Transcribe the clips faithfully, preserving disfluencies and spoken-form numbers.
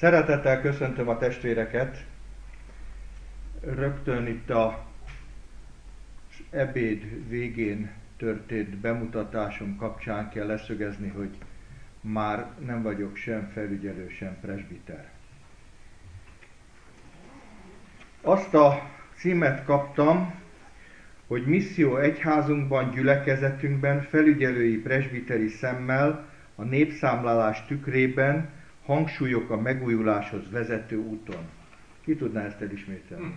Szeretettel köszöntöm a testvéreket. Rögtön itt a ebéd végén történt bemutatásom kapcsán kell leszögezni, hogy már nem vagyok sem felügyelő, sem presbiter. Azt a címet kaptam, hogy misszió egyházunkban, gyülekezetünkben, felügyelői presbiteri szemmel, a népszámlálás tükrében, hangsúlyok a megújuláshoz vezető úton. Ki tudná ezt elismételni?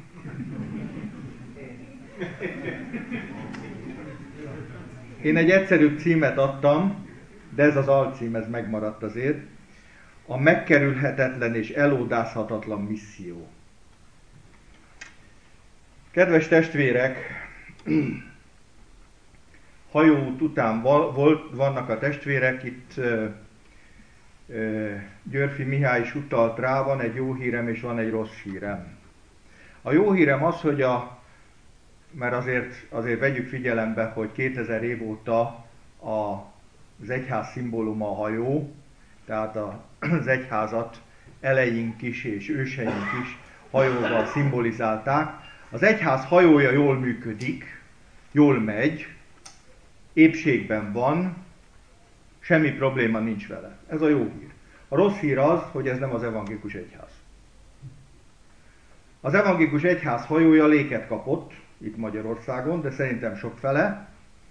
Én egy egyszerűbb címet adtam, de ez az alcím, ez megmaradt azért. A megkerülhetetlen és elódázhatatlan misszió. Kedves testvérek, hajóút után volt, vannak a testvérek, itt Györfi Mihály is utalt rá, van egy jó hírem és van egy rossz hírem. A jó hírem az, hogy a, mert azért, azért vegyük figyelembe, hogy kétezer év óta a, az egyház szimbóluma a hajó, tehát az egyházat eleink is és őseink is hajóval szimbolizálták. Az egyház hajója jól működik, jól megy, épségben van, semmi probléma nincs vele. Ez a jó hír. A rossz hír az, hogy ez nem az evangélikus egyház. Az evangélikus egyház hajója léket kapott, itt Magyarországon, de szerintem sokfele.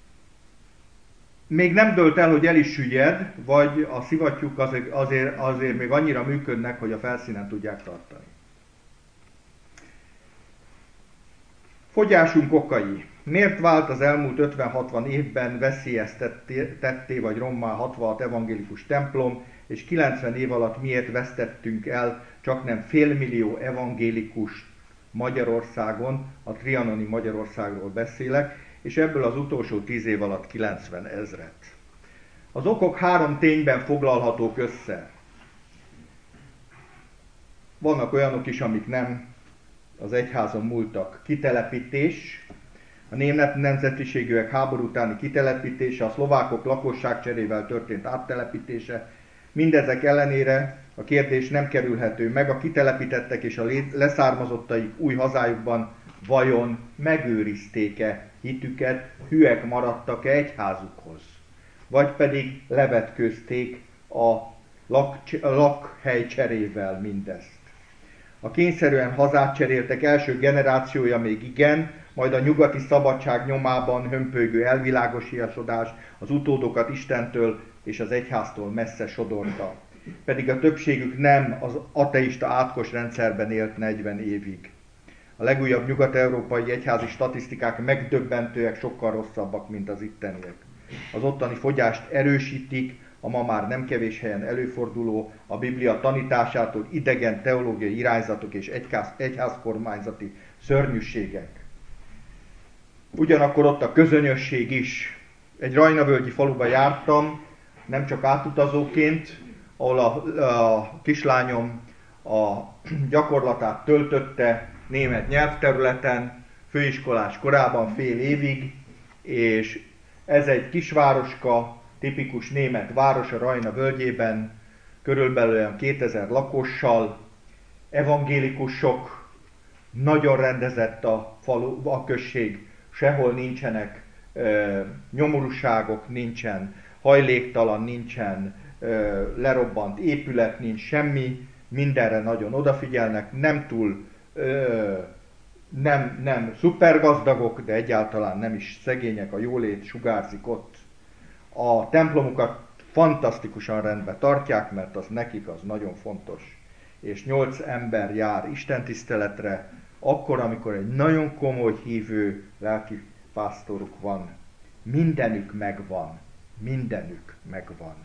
Még nem dőlt el, hogy el is süllyed, vagy a szivattyúk azért, azért, azért még annyira működnek, hogy a felszínen tudják tartani. Fogyásunk okai. Miért vált az elmúlt ötven-hatvan évben veszélyeztetté vagy rommá hatvanhat evangélikus templom, és kilencven év alatt miért vesztettünk el csaknem félmillió evangélikus Magyarországon, a trianoni Magyarországról beszélek, és ebből az utolsó tíz év alatt kilencven ezret. Az okok három tényben foglalhatók össze. Vannak olyanok is, amik nem az egyházon múltak. Kitelepítés, a német nemzetiségűek háború utáni kitelepítése, a szlovákok lakosságcserével történt áttelepítése. Mindezek ellenére a kérdés nem kerülhető meg, a kitelepítettek és a leszármazottaik új hazájukban vajon megőrizték-e hitüket, hűek maradtak-e egyházukhoz, vagy pedig levetkőzték a lak- lakhelycserével mindezt. A kényszerűen hazát cseréltek első generációja még igen, majd a nyugati szabadság nyomában hömpölygő elvilágosításodás az utódokat Istentől és az egyháztól messze sodorta. Pedig a többségük nem az ateista átkos rendszerben élt negyven évig. A legújabb nyugat-európai egyházi statisztikák megdöbbentőek, sokkal rosszabbak, mint az itteniek. Az ottani fogyást erősítik, a ma már nem kevés helyen előforduló, a Biblia tanításától idegen teológiai irányzatok és egyház, egyházkormányzati szörnyűségek. Ugyanakkor ott a közönösség is. Egy rajnavölgyi faluba jártam, nem csak átutazóként, ahol a, a kislányom a gyakorlatát töltötte német nyelvterületen, főiskolás korában fél évig, és ez egy kisvároska, tipikus német város a Rajna völgyében, körülbelül olyan kétezer lakossal, evangélikusok, nagyon rendezett a falu, a község, sehol nincsenek ö, nyomorúságok, nincsen hajléktalan, nincsen ö, lerobbant épület, nincs semmi, mindenre nagyon odafigyelnek, nem túl, ö, nem, nem szupergazdagok, de egyáltalán nem is szegények, a jólét sugárzik ott. A templomukat fantasztikusan rendbe tartják, mert az nekik az nagyon fontos. És nyolc ember jár istentiszteletre, akkor, amikor egy nagyon komoly hívő lelki pásztoruk van. Mindenük megvan. Mindenük megvan.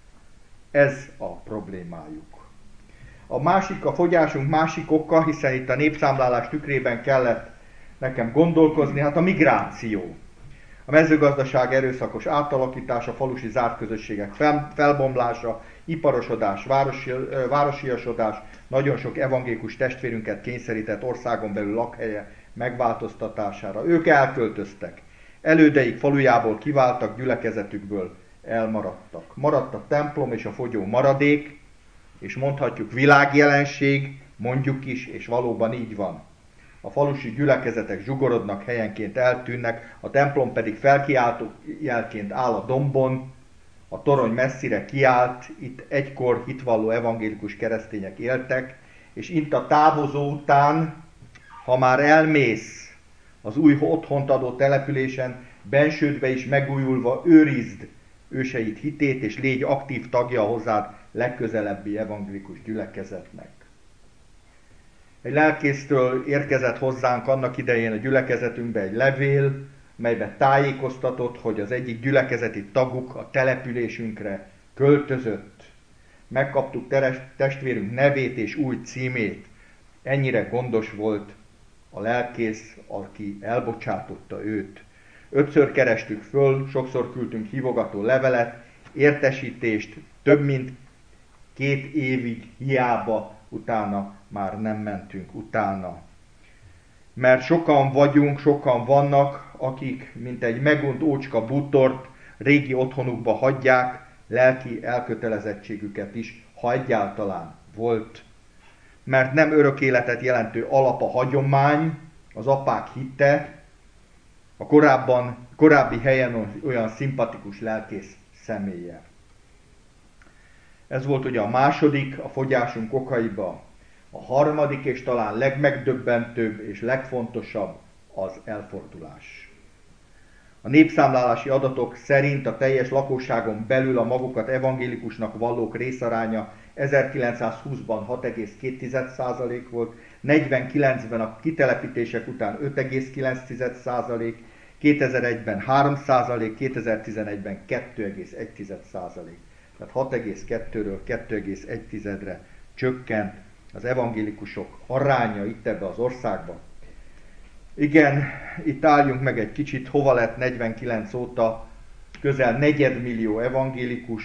Ez a problémájuk. A másik, a fogyásunk másik oka, hiszen itt a népszámlálás tükrében kellett nekem gondolkozni, hát a migráció. A mezőgazdaság erőszakos átalakítása, falusi zárt közösségek fel, felbomlása, iparosodás, városi, városiasodás, nagyon sok evangélikus testvérünket kényszerített országon belül lakhelye megváltoztatására. Ők elköltöztek. Elődeik falujából kiváltak, gyülekezetükből elmaradtak. Maradt a templom és a fogyó maradék, és mondhatjuk világjelenség, mondjuk is, és valóban így van. A falusi gyülekezetek zsugorodnak, helyenként eltűnnek, a templom pedig felkiáltó jelként áll a dombon, a torony messzire kiállt, itt egykor hitvalló evangélikus keresztények éltek, és itt a távozó után, ha már elmész az új otthont adó településen, bensődbe is megújulva őrizd őseid hitét, és légy aktív tagja a hozzád legközelebbi evangélikus gyülekezetnek. Egy lelkésztől érkezett hozzánk annak idején a gyülekezetünkbe egy levél, melyben tájékoztatott, hogy az egyik gyülekezeti taguk a településünkre költözött. Megkaptuk testvérünk nevét és új címét. Ennyire gondos volt a lelkész, aki elbocsátotta őt. Ötször kerestük föl, sokszor küldtünk hívogató levelet, értesítést, több mint két évig hiába, utána már nem mentünk utána. Mert sokan vagyunk, sokan vannak, akik, mint egy megunt ócska bútort, régi otthonukba hagyják, lelki elkötelezettségüket is, ha egyáltalán volt. Mert nem örök életet jelentő alap a hagyomány, az apák hitte, a korábban, korábbi helyen olyan szimpatikus lelkész személye. Ez volt ugye a második, a fogyásunk okaiba. A harmadik és talán legmegdöbbentőbb és legfontosabb az elfordulás. A népszámlálási adatok szerint a teljes lakosságon belül a magukat evangélikusnak vallók részaránya ezerkilencszázhúszban hat egész két százalék volt, negyvenkilencben a kitelepítések után öt egész kilenc százalék, kétezer-egyben három százalék, kétezer-tizenegyben kettő egész egy százalék. Tehát hat egész kettőről kettő egész egyre csökkent az evangélikusok aránya itt ebbe az országban. Igen, itt álljunk meg egy kicsit, hova lett negyvenkilenc óta közel negyedmillió evangélikus,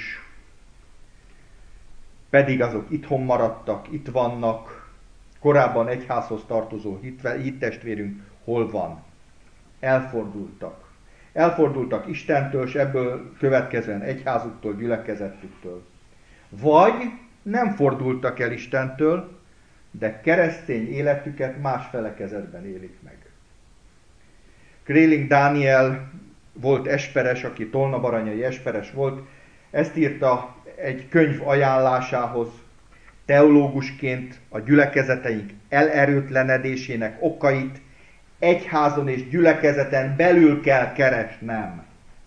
pedig azok itthon maradtak, itt vannak, korábban egyházhoz tartozó hittestvérünk hol van? Elfordultak. Elfordultak Istentől, és ebből következően egyházuktól, gyülekezetüktől. Vagy nem fordultak el Istentől, de keresztény életüket más felekezetben élik meg. Kréling Dániel volt esperes, aki tolnabaranyai esperes volt, ezt írta egy könyv ajánlásához, teológusként a gyülekezeteink elerőtlenedésének okait egyházon és gyülekezeten belül kell keresnem.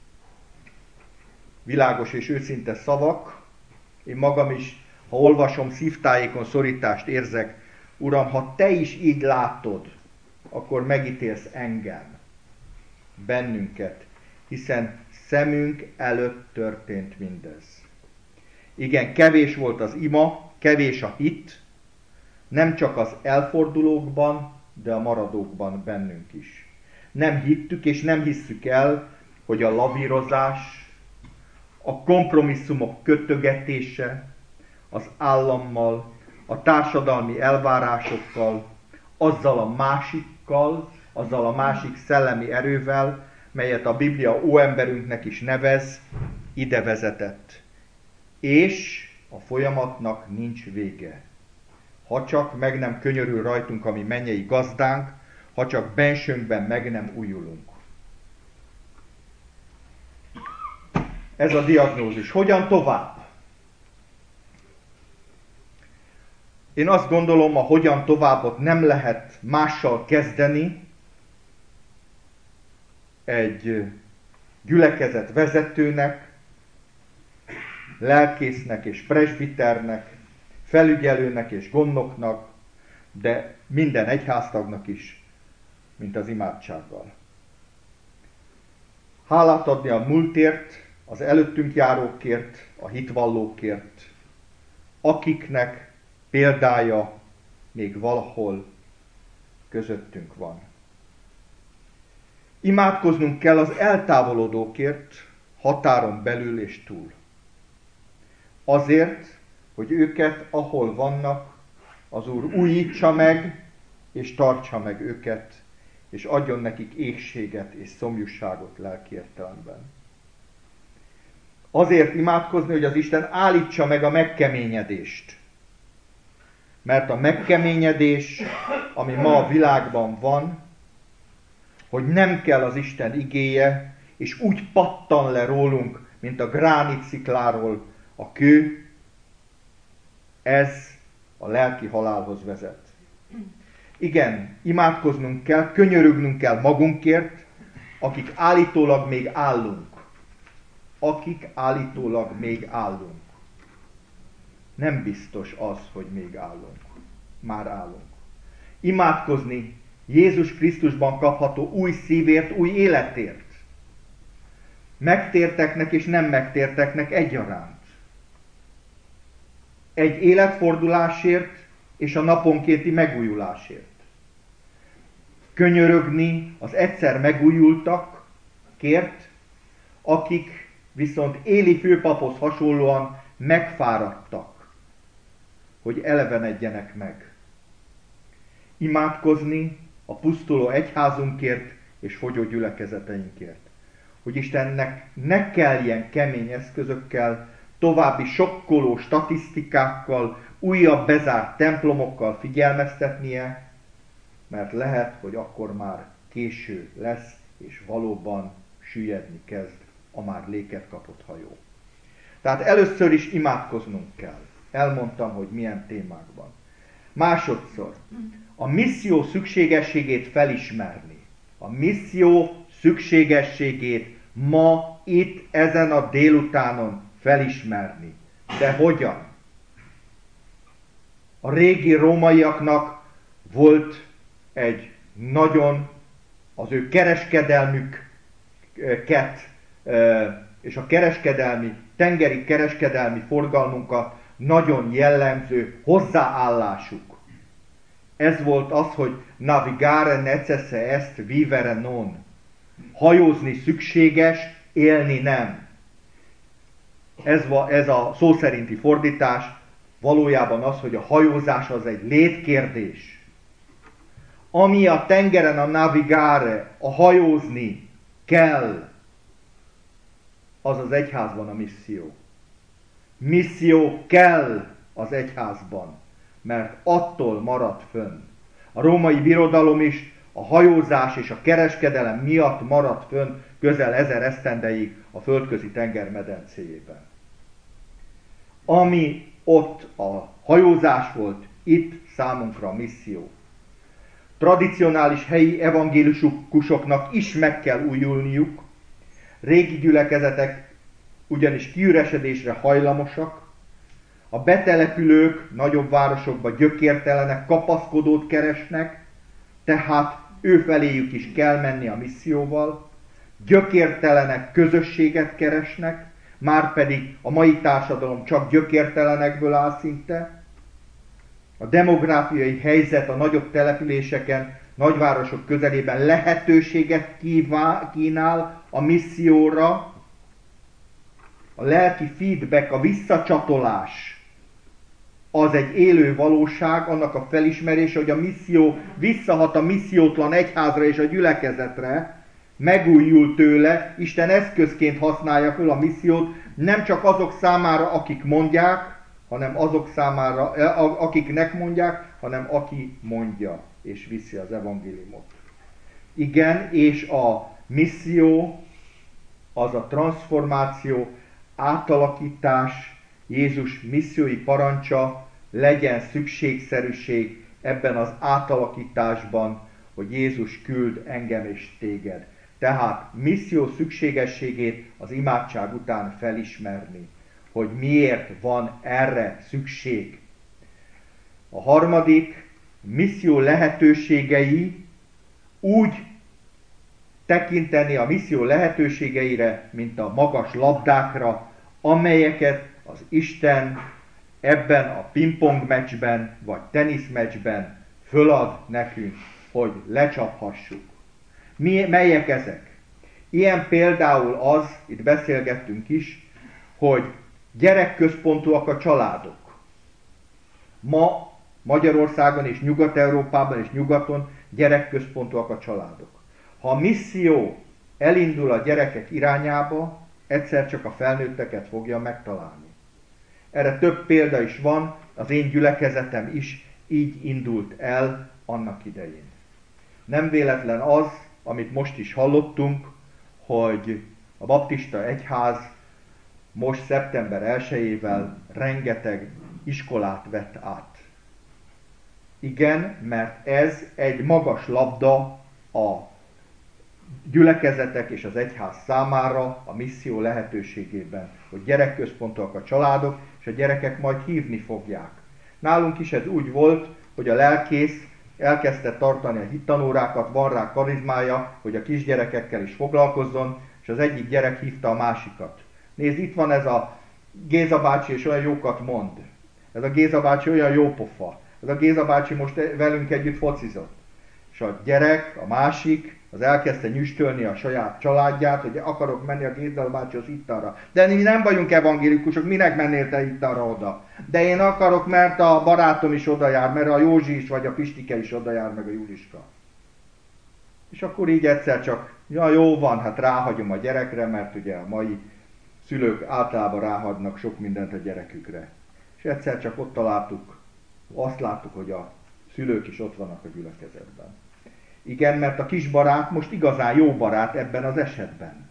Világos és őszinte szavak, én magam is, ha olvasom, szívtájékon szorítást érzek. Uram, ha te is így látod, akkor megítélsz engem, bennünket, hiszen szemünk előtt történt mindez. Igen, kevés volt az ima, kevés a hit, nem csak az elfordulókban, de a maradókban bennünk is. Nem hittük és nem hisszük el, hogy a lavírozás, a kompromisszumok kötögetése, az állammal, a társadalmi elvárásokkal, azzal a másikkal, azzal a másik szellemi erővel, melyet a Biblia óemberünknek is nevez, ide vezetett. És a folyamatnak nincs vége. Ha csak meg nem könyörül rajtunk a mi mennyei gazdánk, ha csak bensőnkben meg nem újulunk. Ez a diagnózis. Hogyan tovább? Én azt gondolom, a hogyan továbbot nem lehet mással kezdeni, egy gyülekezet vezetőnek, lelkésznek és presbiternek, felügyelőnek és gondnoknak, de minden egyháztagnak is, mint az imádsággal. Hálát adni a múltért, az előttünk járókért, a hitvallókért, akiknek példája még valahol közöttünk van. Imádkoznunk kell az eltávolodókért, határon belül és túl. Azért, hogy őket, ahol vannak, az Úr újítsa meg, és tartsa meg őket, és adjon nekik éhséget és szomjúságot lelki értelemben. Azért imádkozni, hogy az Isten állítsa meg a megkeményedést, Mert a megkeményedés, ami ma a világban van, hogy nem kell az Isten igéje, és úgy pattan le rólunk, mint a gránit szikláról a kő, ez a lelki halálhoz vezet. Igen, imádkoznunk kell, könyörögnünk kell magunkért, akik állítólag még állunk. Akik állítólag még állunk. Nem biztos az, hogy még állunk. Már állunk. Imádkozni Jézus Krisztusban kapható új szívért, új életért. Megtérteknek és nem megtérteknek egyaránt. Egy életfordulásért és a naponkénti megújulásért. Könyörögni az egyszer megújultakért, akik viszont Éli főpaphoz hasonlóan megfáradtak, hogy elevenedjenek meg. Imádkozni a pusztuló egyházunkért és fogyó gyülekezeteinkért. Hogy Istennek ne kelljen kemény eszközökkel, további sokkoló statisztikákkal, újabb bezárt templomokkal figyelmeztetnie, mert lehet, hogy akkor már késő lesz, és valóban süllyedni kezd a már léket kapott hajó. Tehát először is imádkoznunk kell. Elmondtam, hogy milyen témákban. Másodszor, a misszió szükségességét felismerni. A misszió szükségességét ma, itt, ezen a délutánon felismerni. De hogyan? A régi rómaiaknak volt egy nagyon, az ő kereskedelmüket és a kereskedelmi, tengeri kereskedelmi forgalmunkat nagyon jellemző hozzáállásuk. Ez volt az, hogy navigare necesse est, vivere non. Hajózni szükséges, élni nem. Ez, ez a szó szerinti fordítás valójában az, hogy a hajózás az egy létkérdés. Ami a tengeren a navigare, a hajózni kell, az az egyházban a misszió. Misszió kell az egyházban, mert attól marad fönn. A római birodalom is a hajózás és a kereskedelem miatt maradt fönn közel ezer esztendeig a földközi tenger medencéjében. Ami ott a hajózás volt, itt számunkra a misszió. Tradicionális helyi evangélikusoknak is meg kell újulniuk, régi gyülekezetek ugyanis kiüresedésre hajlamosak, a betelepülők nagyobb városokba gyökértelenek, kapaszkodót keresnek, tehát ő feléjük is kell menni a misszióval, gyökértelenek közösséget keresnek, márpedig a mai társadalom csak gyökértelenekből áll szinte. A demográfiai helyzet a nagyobb településeken, nagyvárosok közelében lehetőséget kínál a misszióra. A lelki feedback, a visszacsatolás az egy élő valóság, annak a felismerése, hogy a misszió visszahat a missziótlan egyházra és a gyülekezetre, megújul tőle, Isten eszközként használja föl a missziót, nem csak azok számára, akik mondják, hanem azok számára, akiknek mondják, hanem aki mondja és viszi az evangéliumot. Igen, és a misszió az a transformáció, átalakítás, Jézus missziói parancsa, legyen szükségszerűség ebben az átalakításban, hogy Jézus küld engem és téged. Tehát misszió szükségességét az imádság után felismerni, hogy miért van erre szükség. A harmadik, misszió lehetőségei, úgy tekinteni a misszió lehetőségeire, mint a magas labdákra, amelyeket az Isten ebben a pingpong meccsben, vagy teniszmeccsben fölad nekünk, hogy lecsaphassuk. Mi, melyek ezek? Ilyen például az, itt beszélgettünk is, hogy gyerekközpontúak a családok. Ma Magyarországon és Nyugat-Európában és nyugaton gyerekközpontúak a családok. Ha a misszió elindul a gyerekek irányába, egyszer csak a felnőtteket fogja megtalálni. Erre több példa is van, az én gyülekezetem is így indult el annak idején. Nem véletlen az, amit most is hallottunk, hogy a baptista egyház most szeptember elsejével rengeteg iskolát vett át. Igen, mert ez egy magas labda a gyülekezetek és az egyház számára a misszió lehetőségében, hogy gyerekközpontúak a családok, és a gyerekek majd hívni fogják. Nálunk is ez úgy volt, hogy a lelkész elkezdte tartani a hittanórákat, van rá karizmája, hogy a kisgyerekekkel is foglalkozzon, és az egyik gyerek hívta a másikat. Nézd, itt van ez a Géza bácsi, és olyan jókat mond. Ez a Géza bácsi olyan jó pofa. Ez a Géza bácsi most velünk együtt focizott. És a gyerek, a másik, az elkezdte nyüstölni a saját családját, hogy akarok menni a Géza bácsihoz ittanra. De mi nem vagyunk evangélikusok, minek mennél te ittanra oda? De én akarok, mert a barátom is oda jár, mert a Józsi is, vagy a Pistike is oda jár, meg a Juliska. És akkor így egyszer csak, ja jó van, hát ráhagyom a gyerekre, mert ugye a mai szülők általában ráhagynak sok mindent a gyerekükre. És egyszer csak ott találtuk, azt láttuk, hogy a szülők is ott vannak a gyülekezetben. Igen, mert a kis barát most igazán jó barát ebben az esetben.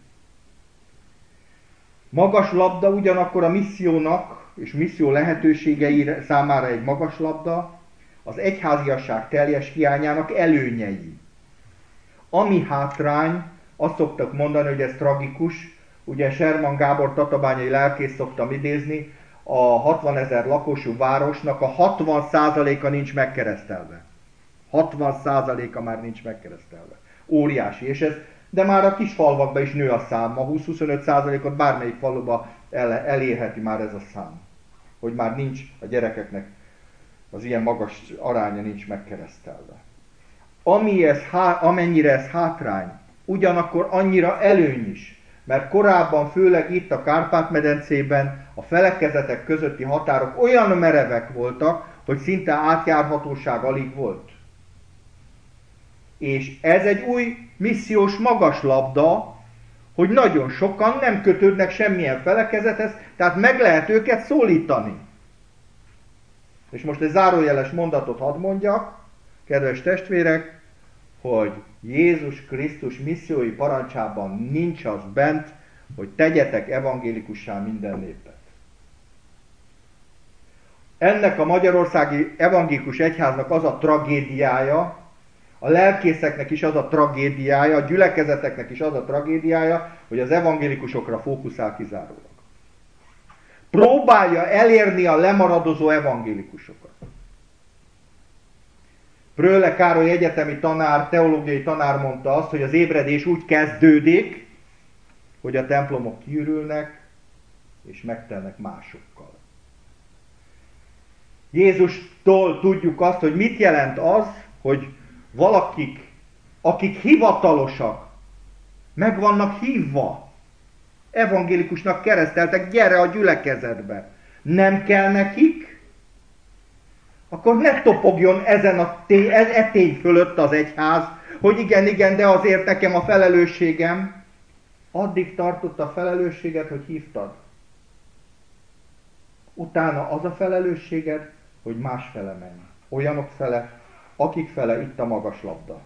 Magas labda ugyanakkor a missziónak és misszió lehetőségei számára egy magas labda, az egyháziasság teljes hiányának előnyei. Ami hátrány, azt szoktak mondani, hogy ez tragikus, ugye Sherman Gábor tatabányai lelkész szoktam idézni, a hatvanezer lakosú városnak a hatvan százaléka nincs megkeresztelve. hatvan százaléka már nincs megkeresztelve. Óriási, és ez, de már a kis falvakban is nő a szám, a húsz-huszonöt százalékot bármelyik faluba el, elérheti már ez a szám. Hogy már nincs a gyerekeknek az ilyen magas aránya nincs megkeresztelve. Ami ez, amennyire ez hátrány, ugyanakkor annyira előny is. Mert korábban, főleg itt a Kárpát-medencében a felekezetek közötti határok olyan merevek voltak, hogy szinte átjárhatóság alig volt. És ez egy új missziós magaslabda, hogy nagyon sokan nem kötődnek semmilyen felekezethez, tehát meg lehet őket szólítani. És most egy zárójeles mondatot hadd mondjak, kedves testvérek, hogy Jézus Krisztus missziói parancsában nincs az bent, hogy tegyetek evangélikussá minden népet. Ennek a magyarországi evangélikus egyháznak az a tragédiája, a lelkészeknek is az a tragédiája, a gyülekezeteknek is az a tragédiája, hogy az evangélikusokra fókuszál kizárólag. Próbálja elérni a lemaradozó evangélikusokat. Prölle Károly egyetemi tanár, teológiai tanár mondta azt, hogy az ébredés úgy kezdődik, hogy a templomok kiürülnek, és megtelnek másokkal. Jézustól tudjuk azt, hogy mit jelent az, hogy valakik, akik hivatalosak, meg vannak hívva, evangélikusnak kereszteltek, gyere a gyülekezetbe. Nem kell nekik? Akkor ne topogjon ezen a tény, e tény fölött az egyház, hogy igen, igen, de azért nekem a felelősségem. Addig tartott a felelősséget, hogy hívtad. Utána az a felelősséged, hogy másfele menj. Olyanok fele, akik fele itt a magas labda.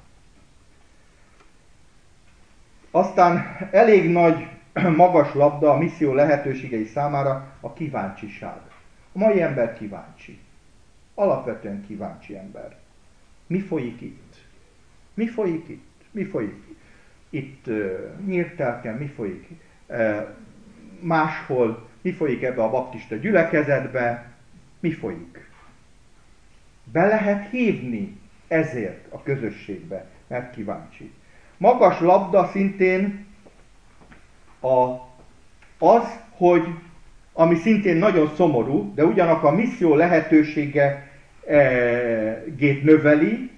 Aztán elég nagy magas labda a misszió lehetőségei számára a kíváncsiság. A mai ember kíváncsi. Alapvetően kíváncsi ember. Mi folyik itt? Mi folyik itt? Mi folyik itt uh, Nyírtelken? Mi folyik uh, máshol? Mi folyik ebbe a baptista gyülekezetbe? Mi folyik? Be lehet hívni ezért a közösségbe, mert kíváncsi. Magas labda szintén a, az, hogy ami szintén nagyon szomorú, de ugyanakkor a misszió lehetősége e, gét növeli,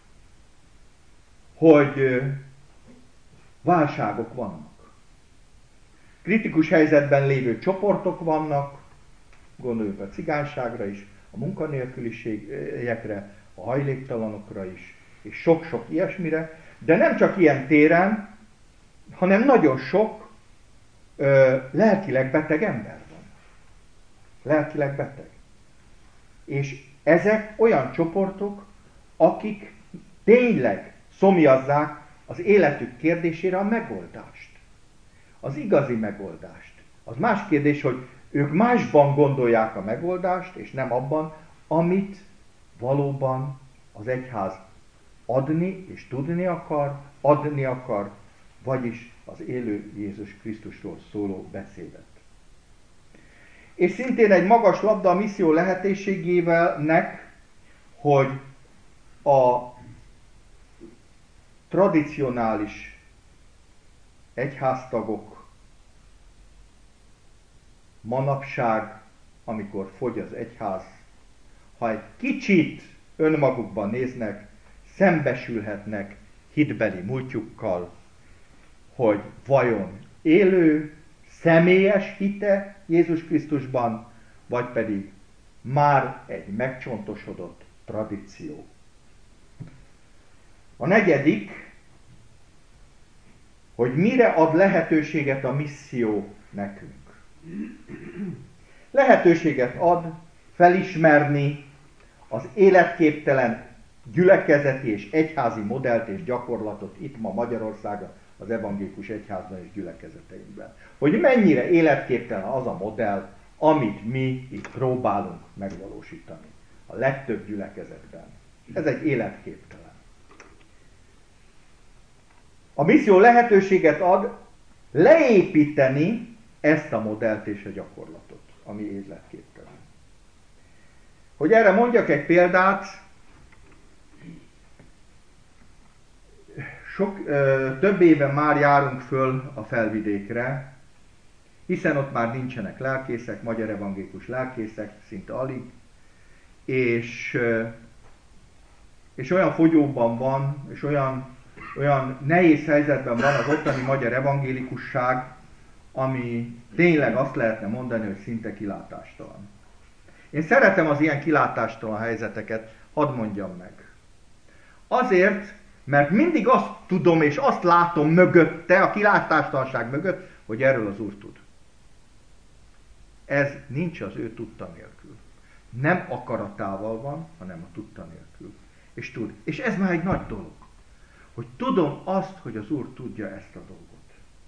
hogy e, válságok vannak. Kritikus helyzetben lévő csoportok vannak, gondoljunk a cigányságra is, a munkanélküliségekre, a hajléktalanokra is, és sok-sok ilyesmire, de nem csak ilyen téren, hanem nagyon sok ö, lelkileg beteg ember van. Lelkileg beteg. És Ezek olyan csoportok, akik tényleg szomjazzák az életük kérdésére a megoldást. Az igazi megoldást. Az más kérdés, hogy ők másban gondolják a megoldást, és nem abban, amit valóban az egyház adni és tudni akar, adni akar, vagyis az élő Jézus Krisztusról szóló beszédet. És szintén egy magas labda a misszió lehetőségévelnek, hogy a tradicionális egyháztagok manapság, amikor fogy az egyház, ha egy kicsit önmagukban néznek, szembesülhetnek hitbeli múltjukkal, hogy vajon élő, személyes hite Jézus Krisztusban, vagy pedig már egy megcsontosodott tradíció. A negyedik, hogy mire ad lehetőséget a misszió nekünk. Lehetőséget ad felismerni az életképtelen gyülekezeti és egyházi modellt és gyakorlatot itt ma Magyarországon, az evangélikus egyházban és gyülekezeteinkben. Hogy mennyire életképtelen az a modell, amit mi itt próbálunk megvalósítani. A legtöbb gyülekezetben. Ez egy életképtelen. A misszió lehetőséget ad leépíteni ezt a modellt és a gyakorlatot, ami életképtelen. Hogy erre mondjak egy példát, Sok, ö, több éve már járunk föl a Felvidékre, hiszen ott már nincsenek lelkészek, magyar evangélikus lelkészek, szinte alig, és, ö, és olyan fogyóban van, és olyan, olyan nehéz helyzetben van az ottani magyar evangélikusság, ami tényleg azt lehetne mondani, hogy szinte kilátástalan. Én szeretem az ilyen kilátástalan helyzeteket, hadd mondjam meg. Azért, mert mindig azt tudom és azt látom mögötte, a kilátástalanság mögött, hogy erről az Úr tud. Ez nincs az ő tudta nélkül. Nem akaratával van, hanem a tudta nélkül. És tud. És ez már egy nagy dolog. Hogy tudom azt, hogy az Úr tudja ezt a dolgot.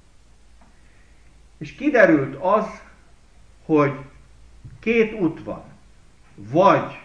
És kiderült az, hogy két út van. Vagy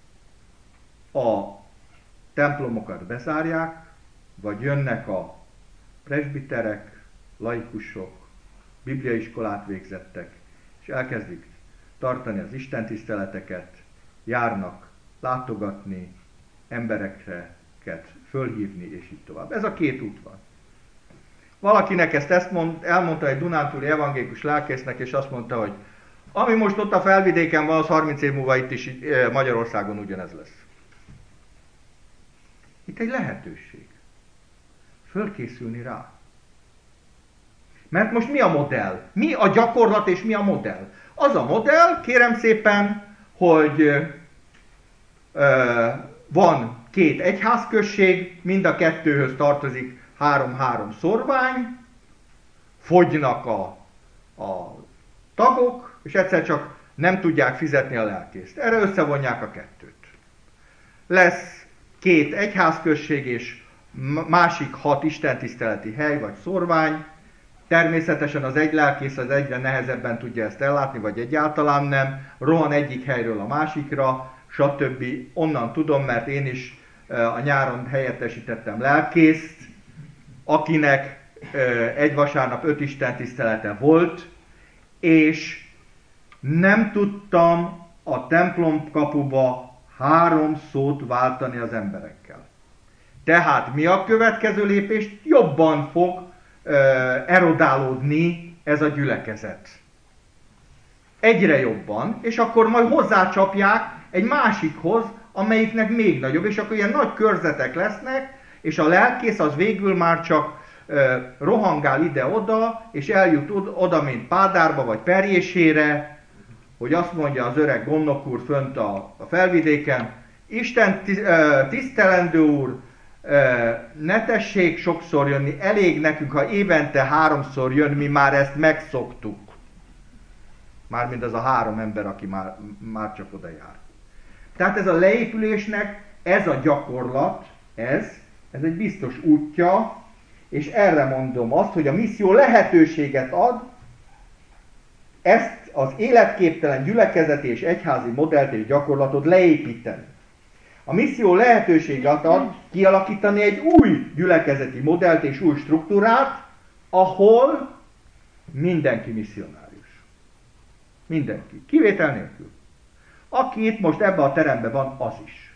a templomokat bezárják, vagy jönnek a presbiterek, laikusok, bibliaiskolát végzettek, és elkezdik tartani az istentiszteleteket, járnak látogatni, embereket fölhívni, és így tovább. Ez a két út van. Valakinek ezt, ezt mond, elmondta egy dunántúli evangélikus lelkésznek, és azt mondta, hogy ami most ott a Felvidéken van, az harminc év múlva itt is Magyarországon ugyanez lesz. Itt egy lehetőség. Fölkészülni rá. Mert most mi a modell? Mi a gyakorlat és mi a modell? Az a modell, kérem szépen, hogy ö, van két egyházközség, mind a kettőhöz tartozik három-három szorvány, fogynak a, a tagok, és egyszer csak nem tudják fizetni a lelkészt. Erre összevonják a kettőt. Lesz két egyházközség és másik hat istentiszteleti hely vagy szorvány. Természetesen az egy lelkész az egyre nehezebben tudja ezt ellátni, vagy egyáltalán nem. Rohan egyik helyről a másikra, stb. Onnan tudom, mert én is a nyáron helyettesítettem lelkészt, akinek egy vasárnap öt istentisztelete volt, és nem tudtam a templom kapuba három szót váltani az emberekkel. Tehát mi a következő lépés? Jobban fog ö, erodálódni ez a gyülekezet. Egyre jobban, és akkor majd hozzácsapják egy másikhoz, amelyiknek még nagyobb, és akkor ilyen nagy körzetek lesznek, és a lelkész az végül már csak ö, rohangál ide-oda, és eljut oda, mint Pádárba vagy Perjésére, hogy azt mondja az öreg gondnok úr fönt a, a Felvidéken, Isten tisztelendő úr, ne tessék sokszor jönni, elég nekünk, ha évente háromszor jön, mi már ezt megszoktuk. Mármint az a három ember, aki már, már csak oda jár. Tehát ez a leépülésnek, ez a gyakorlat, ez, ez egy biztos útja, és erre mondom azt, hogy a misszió lehetőséget ad, ezt az életképtelen gyülekezeti és egyházi modellt és gyakorlatot leépíteni. A misszió lehetőséget ad kialakítani egy új gyülekezeti modellt és új struktúrát, ahol mindenki misszionárius. Mindenki. Kivétel nélkül. Aki itt most ebben a teremben van, az is.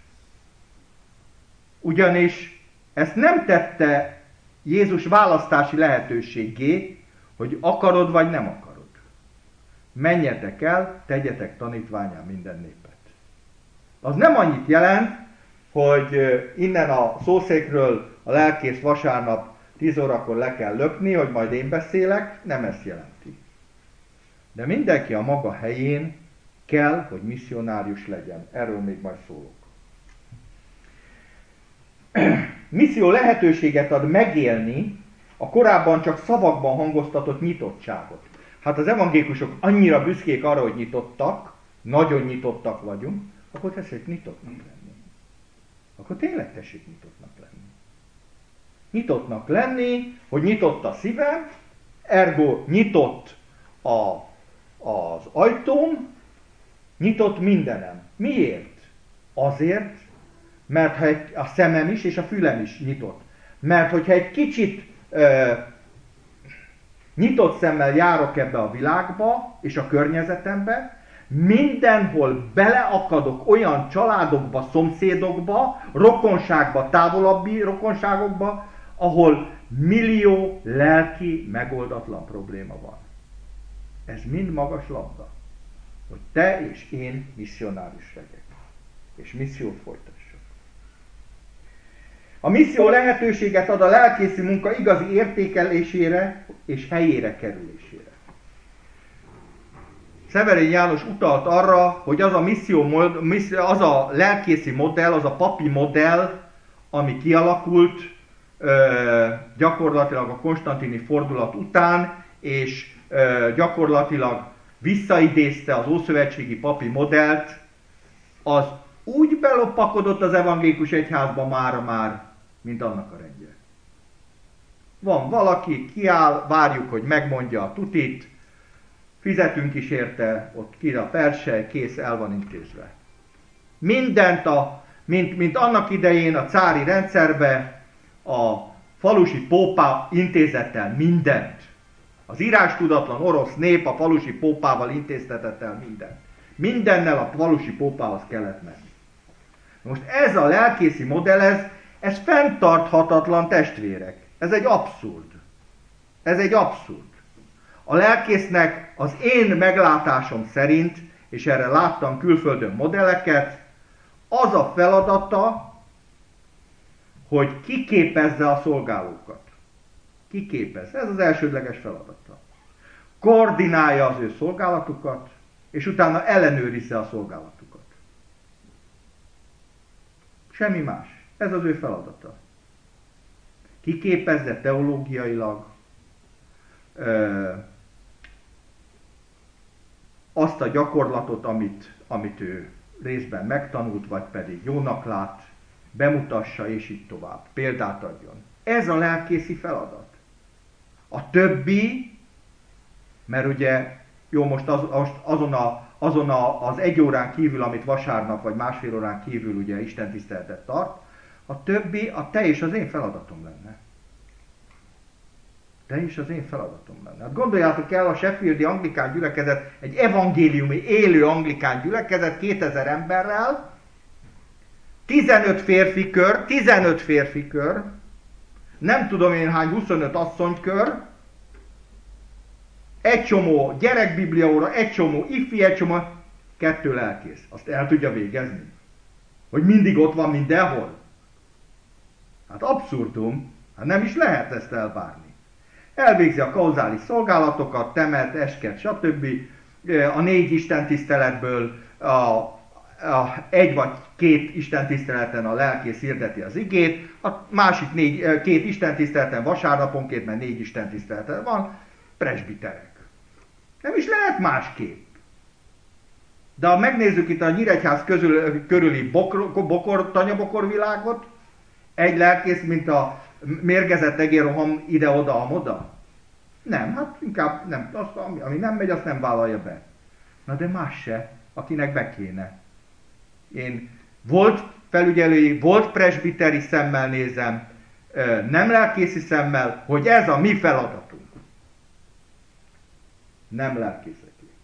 Ugyanis ezt nem tette Jézus választási lehetőséggé, hogy akarod vagy nem akarod. Menjetek el, tegyetek tanítvánnyá minden népet. Az nem annyit jelent, hogy innen a szószékről a lelkész vasárnap tíz órakor le kell lökni, hogy majd én beszélek, nem ezt jelenti. De mindenki a maga helyén kell, hogy misszionárius legyen. Erről még majd szólok. Misszió lehetőséget ad megélni a korábban csak szavakban hangoztatott nyitottságot. Hát az evangélikusok annyira büszkék arra, hogy nyitottak, nagyon nyitottak vagyunk, akkor tessék nyitottnak lenni. Akkor tényleg tessék nyitottnak lenni. Nyitottnak lenni, hogy nyitott a szívem, ergo nyitott a, az ajtóm, nyitott mindenem. Miért? Azért, mert ha egy, a szemem is és a fülem is nyitott. Mert hogyha egy kicsit ö, nyitott szemmel járok ebbe a világba és a környezetembe, mindenhol beleakadok olyan családokba, szomszédokba, rokonságba, távolabbi rokonságokba, ahol millió lelki megoldatlan probléma van. Ez mind magas labda, hogy te és én misszionáris legyek, és missziót folytassak. A misszió lehetőséget ad a lelkészi munka igazi értékelésére és helyére kerülésére. Szeverény János utalt arra, hogy az a misszió, az a lelkészi modell, az a papi modell, ami kialakult ö, gyakorlatilag a konstantini fordulat után, és ö, gyakorlatilag visszaidézte az ószövetségi papi modellt, az úgy beloppakodott az evangélikus egyházba mára már, mint annak a rendje. Van valaki, kiáll, várjuk, hogy megmondja a tutit, fizetünk is érte, ott ki a persely, kész, el van intézve. Mindent, a, mint, mint annak idején a cári rendszerbe a falusi pópá intézett el mindent. Az írástudatlan orosz nép a falusi pópával intéztetett el mindent. Mindennel a falusi pópához kellett menni. Most ez a lelkészi modell, ez, ez fenntarthatatlan, testvérek. Ez egy abszurd. Ez egy abszurd. A lelkésznek az én meglátásom szerint, és erre láttam külföldön modelleket, az a feladata, hogy kiképezze a szolgálókat. Kiképezze. Ez az elsődleges feladata. Koordinálja az ő szolgálatukat, és utána ellenőrizze a szolgálatukat. Semmi más. Ez az ő feladata. Kiképezze teológiailag, ö, azt a gyakorlatot, amit, amit ő részben megtanult, vagy pedig jónak lát, bemutassa, és így tovább. Példát adjon. Ez a lelkészi feladat. A többi, mert ugye, jó, most az, azon, a, azon a, az egy órán kívül, amit vasárnap, vagy másfél órán kívül ugye Isten tiszteletet tart, a többi a te és az én feladatom lenne. De is az én feladatom lenne. Hát gondoljátok el, a Sheffieldi anglikán gyülekezet, egy evangéliumi, élő anglikán gyülekezet kétezer emberrel, tizenöt férfi kör, tizenöt férfi kör, nem tudom én hány, huszonöt asszonykör, egy csomó gyerekbibliaóra, egy csomó ifi, egy csomó, kettő lelkész. Azt el tudja végezni? Hogy mindig ott van mindenhol? Hát abszurdum, hát nem is lehet ezt elvárni. Elvégzi a kauzális szolgálatokat, temet, esket, stb. A négy istentiszteletből a, a egy vagy két istentiszteleten a lelkész hirdeti az igét, a másik négy, két istentiszteleten vasárnaponként, mert négy istentiszteleten van, presbiterek. Nem is lehet másképp. De ha megnézzük itt a Nyíregyház közül, körüli bokor, bokor, tanyabokor világot, egy lelkész, mint a mérgezett egérroham ide-oda, amoda? Nem, hát inkább nem, azt, ami, ami nem megy, azt nem vállalja be. Na de más se, akinek be kéne. Én volt felügyelői, volt presbiteri szemmel nézem, nem lelkészi szemmel, hogy ez a mi feladatunk. Nem lelkészeké.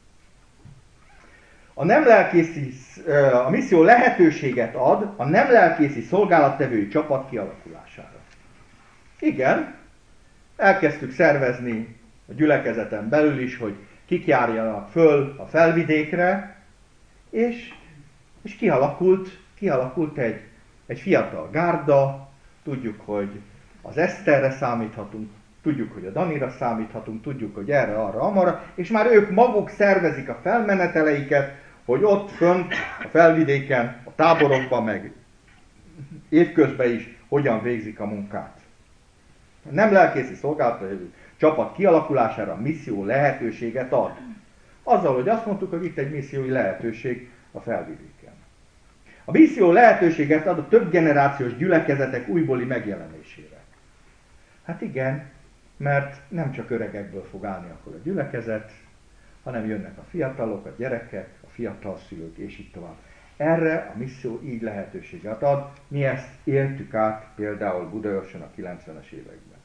A nem lelkészi, a misszió lehetőséget ad a nem lelkészi szolgálattevői csapat kialakulására. Igen, elkezdtük szervezni a gyülekezeten belül is, hogy kik járjanak föl a felvidékre, és, és kialakult, kialakult egy, egy fiatal gárda, tudjuk, hogy az Eszterre számíthatunk, tudjuk, hogy a Danira számíthatunk, tudjuk, hogy erre, arra, amarra, és már ők maguk szervezik a felmeneteleiket, hogy ott fönt, a felvidéken, a táborokban, meg évközben is hogyan végzik a munkát. A nem lelkészi szolgálattevő csapat kialakulására a misszió lehetőséget ad. Azzal, hogy azt mondtuk, hogy itt egy missziói lehetőség a felvidéken. A misszió lehetőséget ad a több generációs gyülekezetek újbóli megjelenésére. Hát igen, mert nem csak öregekből fog állni akkor a gyülekezet, hanem jönnek a fiatalok, a gyerekek, a fiatal szülők, és így tovább. Erre a misszió így lehetőséget ad. Mi ezt éltük át például Budaörsön a kilencvenes években.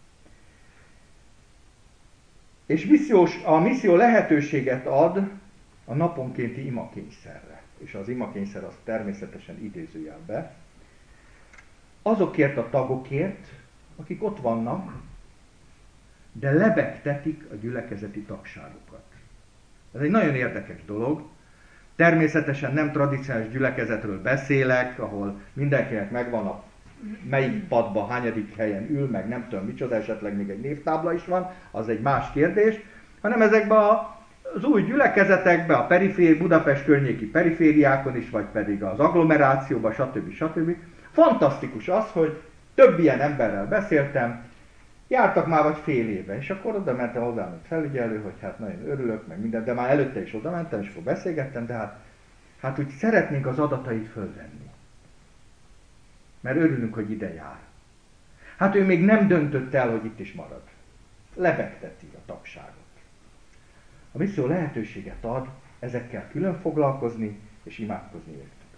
És missziós, a misszió lehetőséget ad a naponkénti imakényszerre. És az imakényszer az természetesen idézőjelbe. Azokért a tagokért, akik ott vannak, de lebegtetik a gyülekezeti tagságukat. Ez egy nagyon érdekes dolog. Természetesen nem tradicionális gyülekezetről beszélek, ahol mindenkinek megvan a melyik padba, hányadik helyen ül, meg nem tudom micsoda, esetleg még egy névtábla is van, az egy más kérdés, hanem ezekben az új gyülekezetekben, a periféri, Budapest környéki perifériákon is, vagy pedig az agglomerációban, stb. stb. Fantasztikus az, hogy több ilyen emberrel beszéltem, jártak már vagy fél éve, és akkor oda mentem hozzám, mint felügyelő, hogy hát nagyon örülök, meg minden, de már előtte is oda mentem, és akkor beszélgettem, de hát, hát úgy szeretnénk az adatait fölvenni. Mert örülünk, hogy ide jár. Hát ő még nem döntött el, hogy itt is marad. Lebegteti a tagságot. A misszió lehetőséget ad ezekkel külön foglalkozni, és imádkozni értük.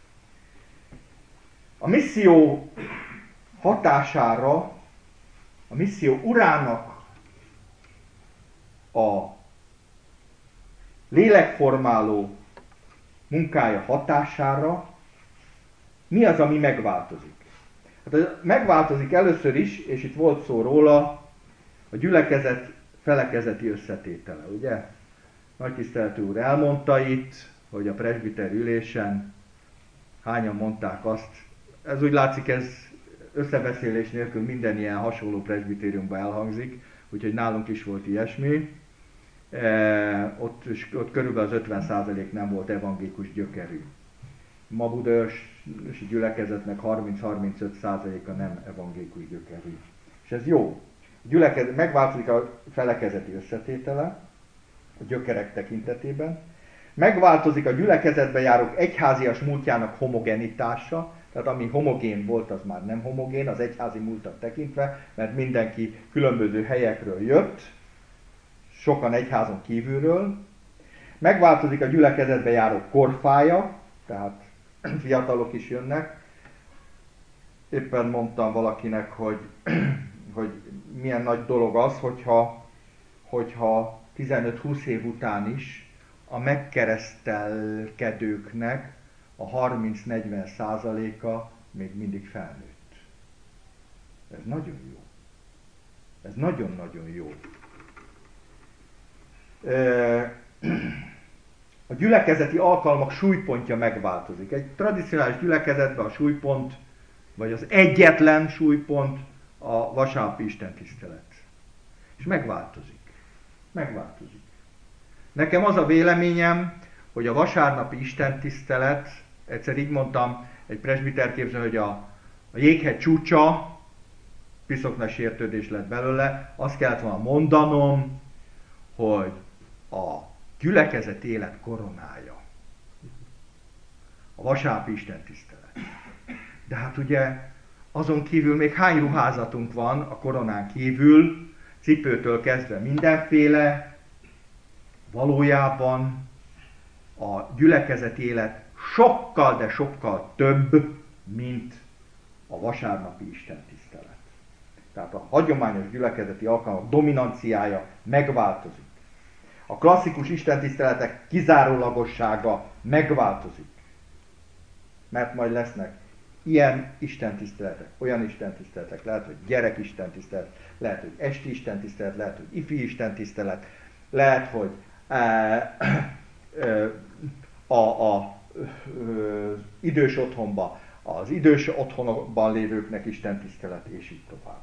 A misszió hatására, a misszió urának a lélekformáló munkája hatására mi az, ami megváltozik? Hát megváltozik először is, és itt volt szó róla, a gyülekezet felekezeti összetétele, ugye? Nagy tiszteletű úr elmondta itt, hogy a presbiter ülésen hányan mondták azt, ez úgy látszik, ez összebeszélés nélkül minden ilyen hasonló presbitériumban elhangzik, úgyhogy nálunk is volt ilyesmi. E, ott, ott körülbelül az ötven százalék nem volt evangélikus gyökerű. Ma budaörsi gyülekezetnek harminc-harmincöt százaléka nem evangélikus gyökerű. És ez jó. Gyülekezet, megváltozik a felekezeti összetétele a gyökerek tekintetében. Megváltozik a gyülekezetbe járók egyházias múltjának homogenitása, tehát ami homogén volt, az már nem homogén, az egyházi múltat tekintve, mert mindenki különböző helyekről jött, sokan egyházon kívülről. Megváltozik a gyülekezetbe járók korfája, tehát fiatalok is jönnek. Éppen mondtam valakinek, hogy, hogy milyen nagy dolog az, hogyha, hogyha tizenöt-húsz év után is a megkeresztelkedőknek a harminc-negyven százaléka még mindig felnőtt. Ez nagyon jó. Ez nagyon-nagyon jó. A gyülekezeti alkalmak súlypontja megváltozik. Egy tradicionális gyülekezetben a súlypont, vagy az egyetlen súlypont a vasárnapi istentisztelet. És megváltozik. Megváltozik. Nekem az a véleményem, hogy a vasárnapi istentisztelet, egyszer így mondtam egy presbiterképzőn, hogy a, a jéghegy csúcsa, piszok nagy sértődés lett belőle, azt kellett volna mondanom, hogy a gyülekezet élet koronája. a vasárnapi istentisztelet. De hát ugye azon kívül még hány ruházatunk van a koronán kívül, cipőtől kezdve mindenféle, valójában a gyülekezeti élet sokkal, de sokkal több, mint a vasárnapi istentisztelet. Tehát a hagyományos gyülekezeti alkalmak dominanciája megváltozik. A klasszikus istentiszteletek kizárólagossága megváltozik. Mert majd lesznek ilyen istentiszteletek, olyan istentiszteletek, lehet, hogy gyerek istentisztelet, lehet, hogy esti istentisztelet, lehet, hogy ifi istentisztelet, lehet, hogy e, e, a, a, a idős otthonba, az idős otthonban lévőknek istentisztelet, és így tovább.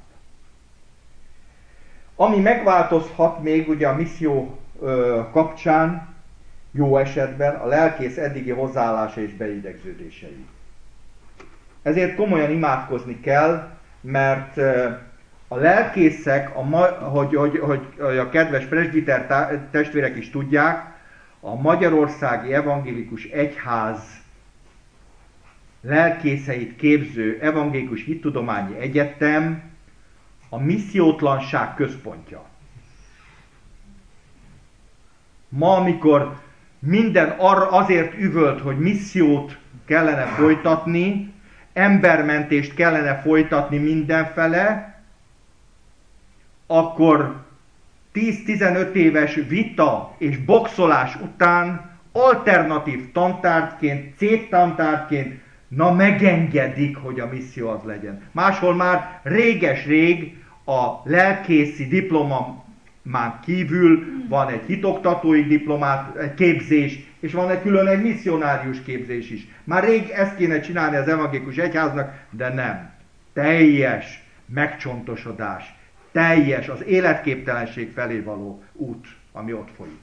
Ami megváltozhat még ugye a misszió ö, kapcsán, jó esetben, a lelkész eddigi hozzáállása és beidegződései. Ezért komolyan imádkozni kell, mert ö, a lelkészek, a ma, hogy, hogy, hogy a kedves presbiter testvérek is tudják, a Magyarországi Evangélikus Egyház lelkészeit képző Evangélikus Hittudományi Egyetem a missziótlanság központja. Ma, amikor minden arra azért üvölt, hogy missziót kellene folytatni, embermentést kellene folytatni mindenfele, akkor tíz-tizenöt éves vita és boxolás után alternatív tantárgyként, céttantárgyként, na megengedik, hogy a misszió az legyen. Máshol már réges-rég a lelkészi diplomán kívül van egy hitoktatói diplomát, egy képzés, és van egy külön egy misszionárius képzés is. Már rég ezt kéne csinálni az evangélikus egyháznak, de nem. Teljes megcsontosodás, teljes az életképtelenség felé való út, ami ott folyik.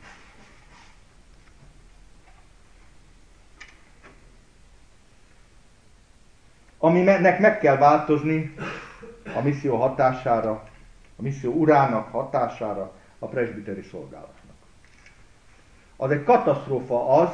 Aminek meg kell változni a misszió hatására, a misszió urának hatására, a presbiteri szolgálatnak. Az egy katasztrófa az,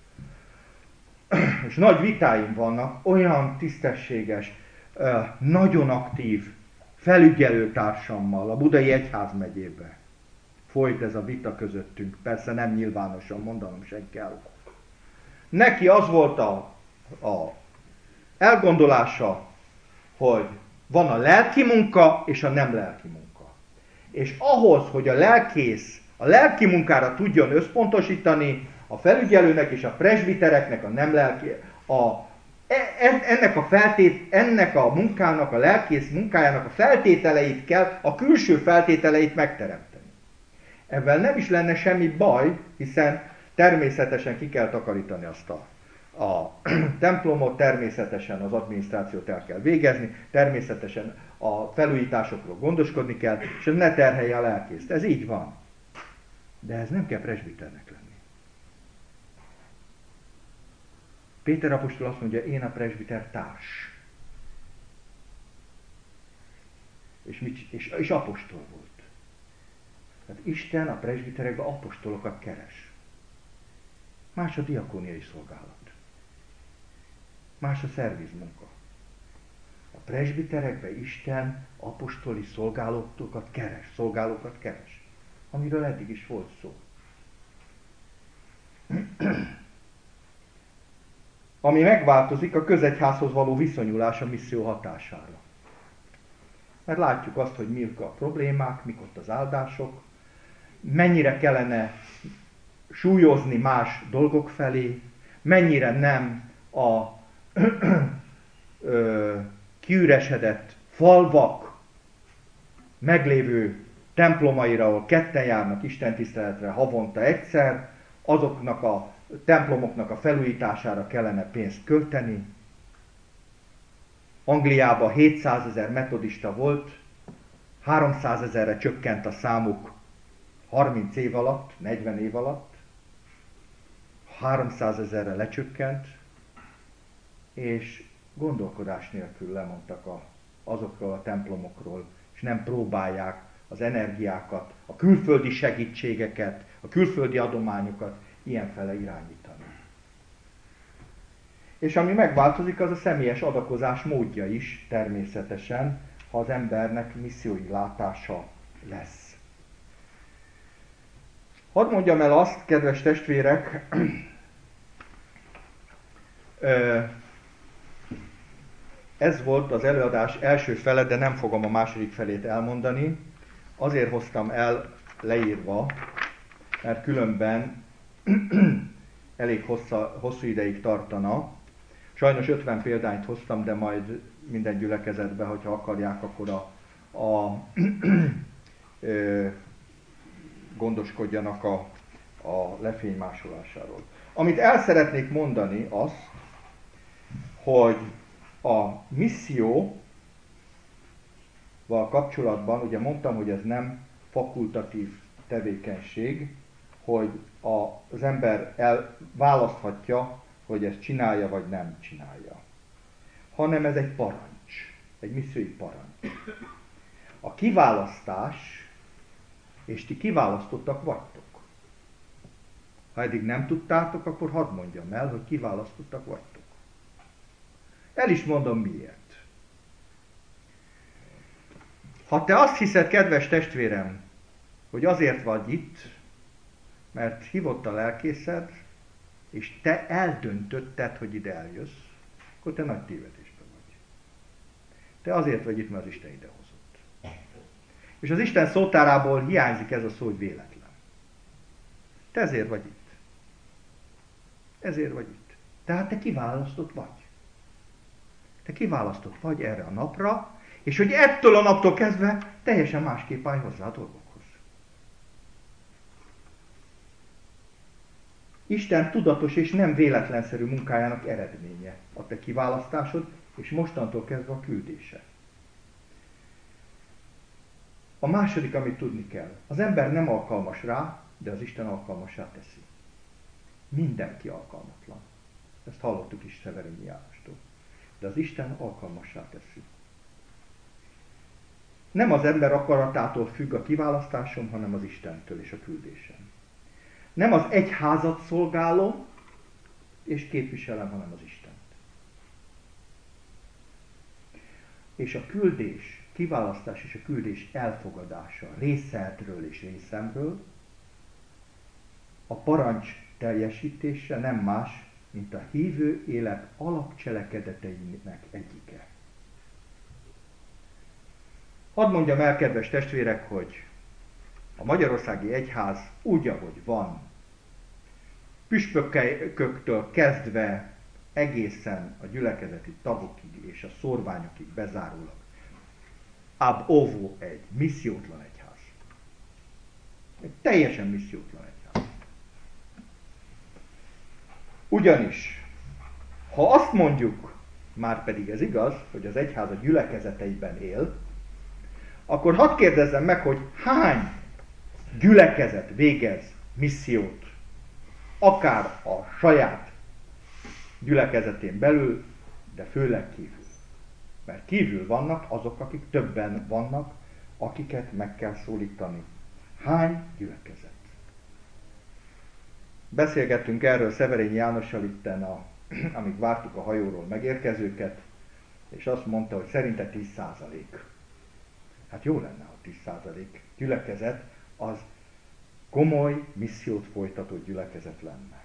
és nagy vitáim vannak, olyan tisztességes, nagyon aktív felügyelőtársammal a Budai Egyházmegyébe folyt ez a vita közöttünk, persze nem nyilvánosan, mondanom sem kell. Neki az volt a, a elgondolása, hogy van a lelki munka és a nem lelki munka. És ahhoz, hogy a lelkész a lelki munkára tudjon összpontosítani, a felügyelőnek és a presbitereknek a nem lelki, a, ennek, a feltét, ennek a munkának, a lelkész munkájának a feltételeit kell, a külső feltételeit megteremteni. Ebben nem is lenne semmi baj, hiszen természetesen ki kell takarítani azt a A templomot, természetesen az adminisztrációt el kell végezni, természetesen a felújításokról gondoskodni kell, és ez ne terhelje a lelkészt. Ez így van. De ez nem kell presbiternek lenni. Péter apostol azt mondja, én a presbiter társ. És, mit, és, és apostol volt. Tehát Isten a presbiterekben apostolokat keres. Más a diakóniai szolgálat. Más a szervizmunka. A presbiterekben Isten apostoli szolgálókat keres, szolgálókat keres, amiről eddig is volt szó. Ami megváltozik, a közegyházhoz való viszonyulás a misszió hatására. Mert látjuk azt, hogy mik a problémák, mik ott az áldások, mennyire kellene súlyozni más dolgok felé, mennyire nem a kiüresedett falvak meglévő templomaira, ahol ketten járnak istentiszteletre havonta egyszer, azoknak a templomoknak a felújítására kellene pénzt költeni. Angliában hétszázezer metodista volt, háromszázezerre csökkent a számuk harminc év alatt, negyven év alatt, háromszázezerre lecsökkent, és gondolkodás nélkül lemondtak a, azokról a templomokról, és nem próbálják az energiákat, a külföldi segítségeket, a külföldi adományokat ilyenfele irányítani. És ami megváltozik, az a személyes adakozás módja is természetesen, ha az embernek missziói látása lesz. Hadd mondjam el azt, kedves testvérek, ez volt az előadás első fele, de nem fogom a második felét elmondani. Azért hoztam el leírva, mert különben elég hossza, hosszú ideig tartana. Sajnos ötven példányt hoztam, de majd minden gyülekezetben, hogyha akarják, akkor a, a ö, gondoskodjanak a, a lefénymásolásáról. Amit el szeretnék mondani az, hogy a misszióval kapcsolatban, ugye mondtam, hogy ez nem fakultatív tevékenység, hogy a, az ember elválaszthatja, hogy ezt csinálja vagy nem csinálja. Hanem ez egy parancs, egy missziói parancs. A kiválasztás, és ti kiválasztottak vagytok. Ha eddig nem tudtátok, akkor hadd mondjam el, hogy kiválasztottak vagytok. El is mondom miért. Ha te azt hiszed, kedves testvérem, hogy azért vagy itt, mert hívott a lelkészed, és te eldöntötted, hogy ide eljössz, akkor te nagy tévedésben vagy. Te azért vagy itt, mert az Isten ide hozott. És az Isten szótárából hiányzik ez a szó, hogy véletlen. Te ezért vagy itt. Ezért vagy itt. Tehát te kiválasztott vagy. Te kiválasztott vagy erre a napra, és hogy ettől a naptól kezdve teljesen másképp állj hozzá a dolgokhoz. Isten tudatos és nem véletlenszerű munkájának eredménye a te kiválasztásod, és mostantól kezdve a küldése. A második, amit tudni kell, az ember nem alkalmas rá, de az Isten alkalmassá teszi. Mindenki alkalmatlan. Ezt hallottuk is Szeverényi Jánostól. De az Isten alkalmassá teszi. Nem az ember akaratától függ a kiválasztásom, hanem az Istentől és a küldésem. Nem az egyházat szolgálom és képviselem, hanem az Istent. És a küldés, kiválasztás és a küldés elfogadása részedről és részemről, a parancs teljesítése nem más, mint a hívő élet alapcselekedeteinek egyike. Hadd mondjam el, kedves testvérek, hogy a Magyarországi Egyház úgy, ahogy van, püspököktől kezdve egészen a gyülekezeti tagokig és a szórványokig bezárólag, ab ovo egy missziótlan egyház. Egy teljesen missziótlan egyház. Ugyanis, ha azt mondjuk, már pedig ez igaz, hogy az egyház a gyülekezeteiben él, akkor hadd kérdezzem meg, hogy hány gyülekezet végez missziót, akár a saját gyülekezetén belül, de főleg kívül. Mert kívül vannak azok, akik többen vannak, akiket meg kell szólítani. Hány gyülekezet? Beszélgettünk erről Szeverényi Jánossal itten, a, amíg vártuk a hajóról megérkezőket, és azt mondta, hogy szerinte tíz százalék. Hát jó lenne, ha tíz százalék gyülekezet az komoly missziót folytató gyülekezet lenne.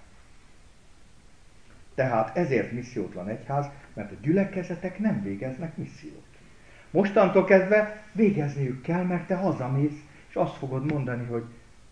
Tehát ezért missziótlan egyház, mert a gyülekezetek nem végeznek missziót. Mostantól kezdve végezniük kell, mert te hazamész, és azt fogod mondani, hogy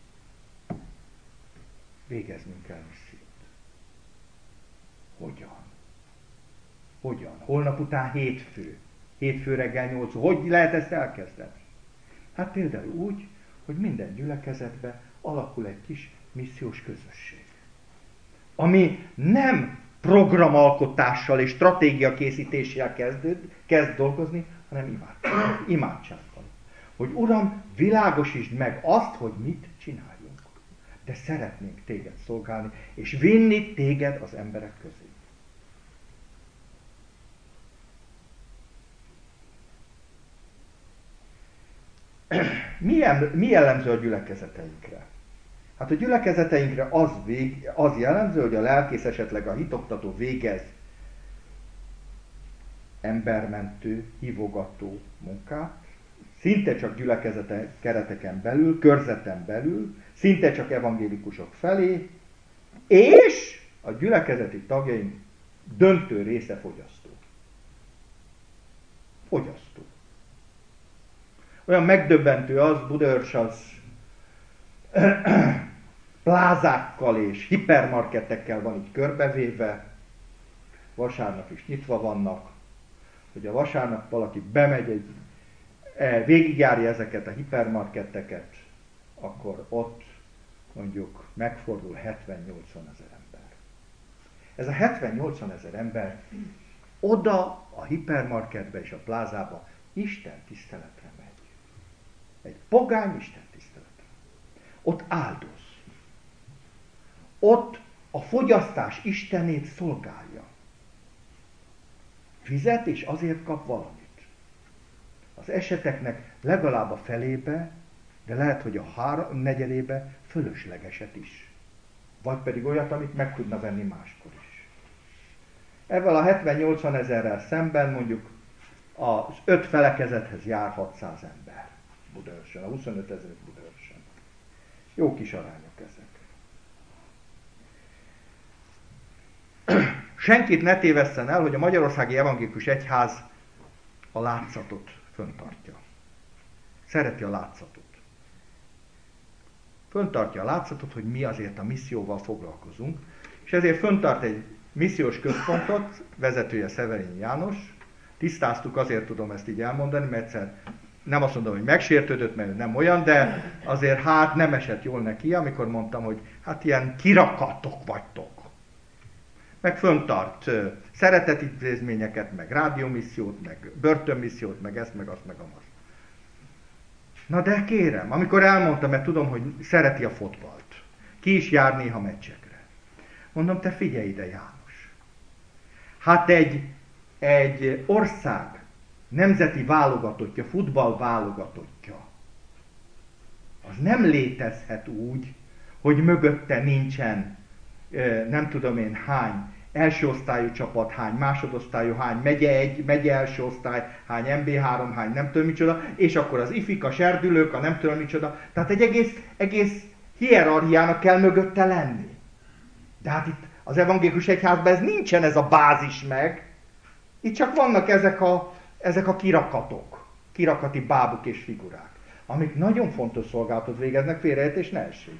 végeznünk kell missziót. Hogyan? Hogyan? Holnap után hétfő. Hétfő reggel nyolc. Hogy lehet ezt elkezdeni? Hát például úgy, hogy minden gyülekezetben alakul egy kis missziós közösség. Ami nem programalkotással és stratégiakészítéssel kezd, kezd dolgozni, hanem imádsággal. imádsággal. Hogy Uram, világosítsd meg azt, hogy mit csináljunk. De szeretnénk téged szolgálni, és vinni téged az emberek közé. Mi jellemző a gyülekezeteinkre? Hát a gyülekezeteinkre az, vég, az jellemző, hogy a lelkész esetleg a hitoktató végez embermentő, hívogató munkát, szinte csak gyülekezete kereteken belül, körzeten belül, szinte csak evangélikusok felé, és a gyülekezeti tagjaink döntő része fogyasztó. Fogyasztó. Olyan megdöbbentő az, Budaörs az plázákkal és hipermarketekkel van így körbevéve, vasárnap is nyitva vannak, hogy a vasárnap valaki bemegy, egy, végigjárja ezeket a hipermarketeket, akkor ott mondjuk megfordul hetven-nyolcvan ezer ember. Ez a hetven-nyolcvan ezer ember oda a hipermarketbe és a plázába Isten tiszteletre megy. Egy pogány Isten tiszteletre. Ott áldoz. Ott a fogyasztás Istenét szolgálja. Fizet és azért kap valamit. Az eseteknek legalább a felébe, de lehet, hogy a három negyedébe fölöslegeset is. Vagy pedig olyat, amit meg tudna venni máskor is. Ezzel a hetven-nyolcvan ezerrel szemben mondjuk az öt felekezethez jár hatszáz ember Budaörsön, a huszonöt ezer Budaörsön. Jó kis arányok ezek. Senkit ne tévesszen el, hogy a Magyarországi Evangélikus Egyház a látszatot föntartja. Szereti a látszatot. Föntartja a látszatot, hogy mi azért a misszióval foglalkozunk, és ezért föntart egy missziós központot, vezetője Szeverényi János. Tisztáztuk, azért tudom ezt így elmondani, mert egyszer nem azt mondom, hogy megsértődött, mert nem olyan, de azért hát nem esett jól neki, amikor mondtam, hogy hát ilyen kirakatok vagytok. Meg föntart uh, szeretetintézményeket, meg rádiómissziót, meg börtönmissziót, meg ezt, meg azt, meg azt. Na de kérem, amikor elmondtam, mert tudom, hogy szereti a fotbalt, ki is jár néha meccsekre. Mondom, te figyelj ide, János. Hát egy, egy ország nemzeti válogatottja, futball válogatottja, az nem létezhet úgy, hogy mögötte nincsen nem tudom én hány első osztályú csapat, hány másodosztályú, hány megye egy, megye első osztály, hány em bé három, hány nem tudom micsoda, és akkor az ifik, a serdülők, a nem tudom micsoda. Tehát egy egész, egész hierarchiának kell mögötte lenni. De hát itt az evangélikus egyházban ez nincsen, ez a bázis meg. Itt csak vannak ezek a, ezek a kirakatok, kirakati bábuk és figurák, amik nagyon fontos szolgálatot végeznek, félreértés ne essék.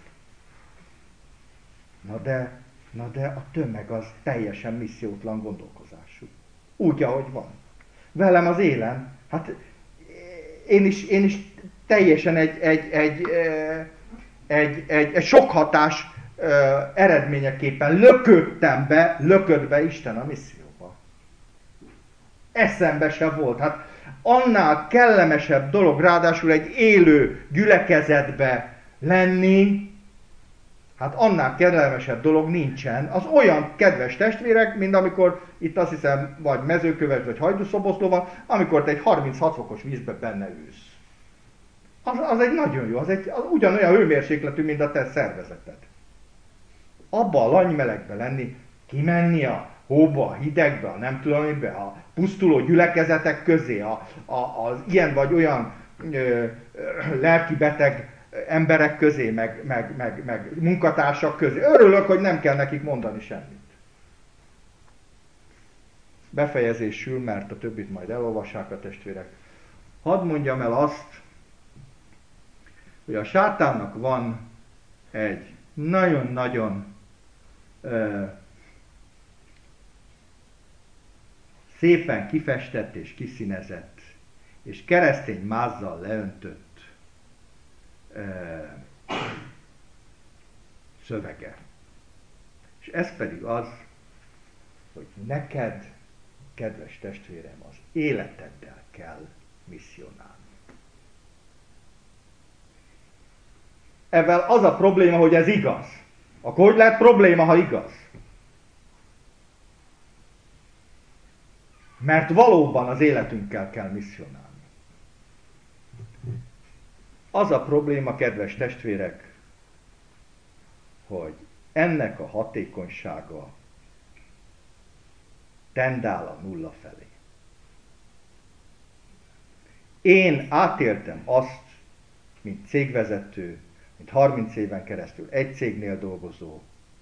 Na de, na de a tömeg az teljesen missziótlan gondolkozású. Úgy, ahogy van. Velem az élen, hát én is, én is teljesen egy, egy, egy, egy, egy, egy sok hatás eredményeképpen lököttem be, lökött be Isten a misszióba. Eszembe se volt. Hát annál kellemesebb dolog, ráadásul egy élő gyülekezetbe lenni, hát annál kellemesebb dolog nincsen. Az olyan kedves testvérek, mint amikor itt azt hiszem, vagy Mezőköves, vagy Hajdúszoboszló van, amikor te egy harminchat fokos vízbe benne ülsz. Az, az egy nagyon jó, az, egy, az ugyanolyan hőmérsékletű, mint a te szervezeted. Abba a lanymelegbe lenni, kimenni a hóba, a hidegbe, a nem tudom mibe, a pusztuló gyülekezetek közé, a, a, az ilyen vagy olyan ö, ö, lelkibeteg emberek közé, meg, meg, meg, meg munkatársak közé. Örülök, hogy nem kell nekik mondani semmit. Befejezésül, mert a többit majd elolvassák a testvérek. Hadd mondjam el azt, hogy a sátánnak van egy nagyon-nagyon ö, szépen kifestett és kiszínezett, és keresztény mázzal leöntött szövege. És ez pedig az, hogy neked, kedves testvérem, az életeddel kell misszionálni. Ezzel az a probléma, hogy ez igaz. Akkor hogy lehet probléma, ha igaz? Mert valóban az életünkkel kell misszionálni. Az a probléma, kedves testvérek, hogy ennek a hatékonysága tendál a nulla felé. Én átéltem azt, mint cégvezető, mint harminc éven keresztül egy cégnél dolgozó,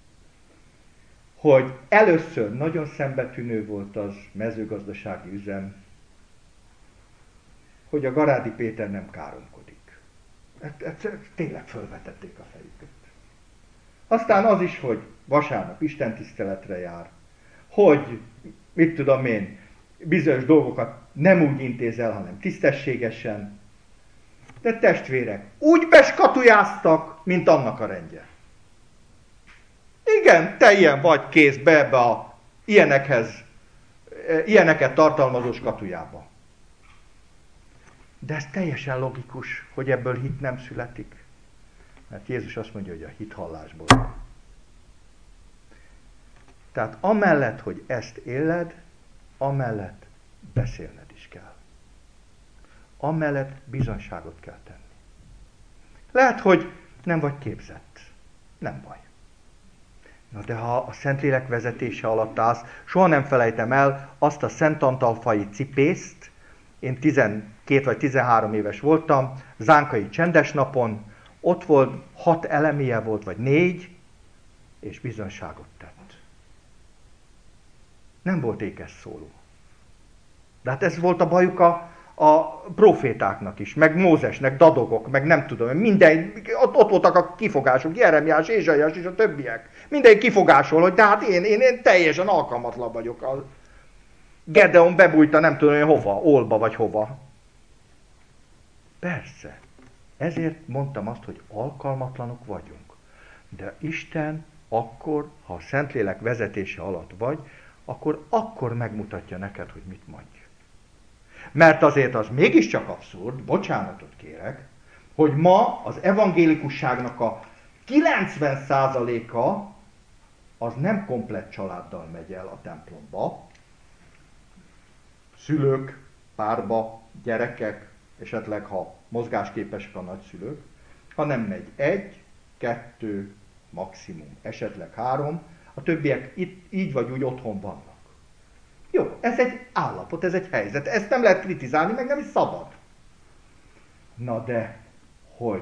hogy először nagyon szembetűnő volt az mezőgazdasági üzem, hogy a Garádi Péter nem káromkodik. Ezt, ezt tényleg fölvetették a fejüket. Aztán az is, hogy vasárnap istentiszteletre jár, hogy, mit tudom én, bizonyos dolgokat nem úgy intéz el, hanem tisztességesen. De testvérek, úgy beskatujáztak, mint annak a rendje. Igen, te ilyen vagy, kész be ebbe a ilyenekhez, ilyeneket tartalmazó skatujába. De ez teljesen logikus, hogy ebből hit nem születik. Mert Jézus azt mondja, hogy a hit hallásból. Tehát amellett, hogy ezt éled, amellett beszélned is kell. Amellett bizonyságot kell tenni. Lehet, hogy nem vagy képzett. Nem baj. Na de ha a Szentlélek vezetése alatt állsz, soha nem felejtem el azt a Szentantalfai cipészt, én tizenkét vagy tizenhárom éves voltam, zánkai csendesnapon, ott volt, hat elemie volt, vagy négy, és bizonyságot tett. Nem volt ékes szóló. De hát ez volt a bajuk a, a profétáknak is, meg Mózesnek, dadogok, meg nem tudom, minden, ott, ott voltak a kifogások, Jeremiás, Ézsaiás és a többiek. Mindenki kifogásol, hogy de hát én, én, én teljesen alkalmatlan vagyok. A Gedeon bebújta nem tudom, hogy hova, Olba vagy hova. Persze. Ezért mondtam azt, hogy alkalmatlanok vagyunk. De Isten akkor, ha a Szentlélek vezetése alatt vagy, akkor akkor megmutatja neked, hogy mit mondj. Mert azért az mégiscsak abszurd, bocsánatot kérek, hogy ma az evangélikusságnak a kilencven százaléka az nem komplett családdal megy el a templomba. Szülők, párba, gyerekek, esetleg ha mozgásképesek a nagyszülők, hanem megy egy, kettő, maximum, esetleg három, a többiek itt így vagy úgy otthon vannak. Jó, ez egy állapot, ez egy helyzet, ezt nem lehet kritizálni, meg nem is szabad. Na de, hogy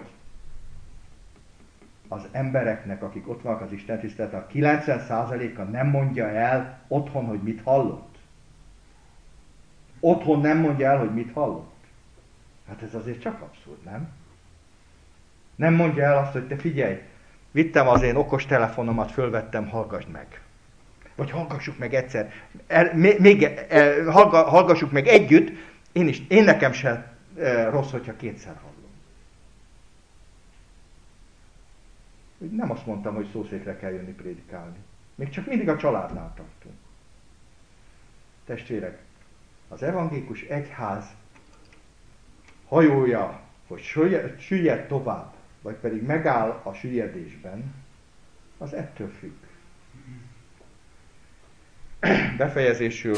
az embereknek, akik ott vannak az Isten tiszteleten, a kilencven százaléka nem mondja el otthon, hogy mit hallott? Otthon nem mondja el, hogy mit hallott? Hát ez azért csak abszurd, nem? Nem mondja el azt, hogy te figyelj, vittem az én okos telefonomat, fölvettem, hallgassd meg. Vagy hallgassuk meg egyszer. El, még, még el, hallga, hallgassuk meg együtt, én is, én nekem se e, rossz, hogyha kétszer hallom. Nem azt mondtam, hogy szószékre kell jönni prédikálni. Még csak mindig a családnál tartunk. Testvérek, az evangélikus egyház hajója, hogy süllyed tovább, vagy pedig megáll a süllyedésben, az ettől függ. Befejezésül,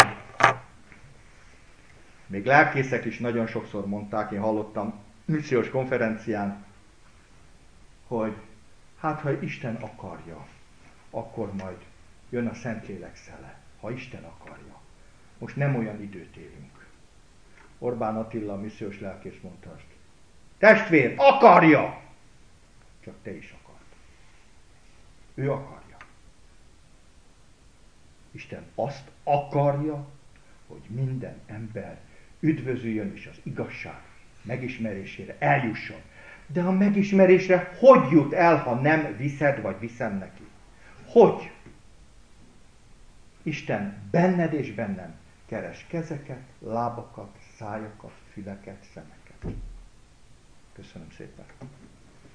még lelkészek is nagyon sokszor mondták, én hallottam missziós konferencián, hogy hát ha Isten akarja, akkor majd jön a Szentlélek szele, ha Isten akarja. Most nem olyan időt élünk. Orbán Attila, a missziós lelkész mondta azt. Testvér, akarja! Csak te is akard. Ő akarja. Isten azt akarja, hogy minden ember üdvözüljön és az igazság megismerésére eljusson. De a megismerésre hogy jut el, ha nem viszed, vagy viszem neki? Hogy? Isten benned és bennem keres kezeket, lábakat, szájakat, füleket, szemeket. Köszönöm szépen.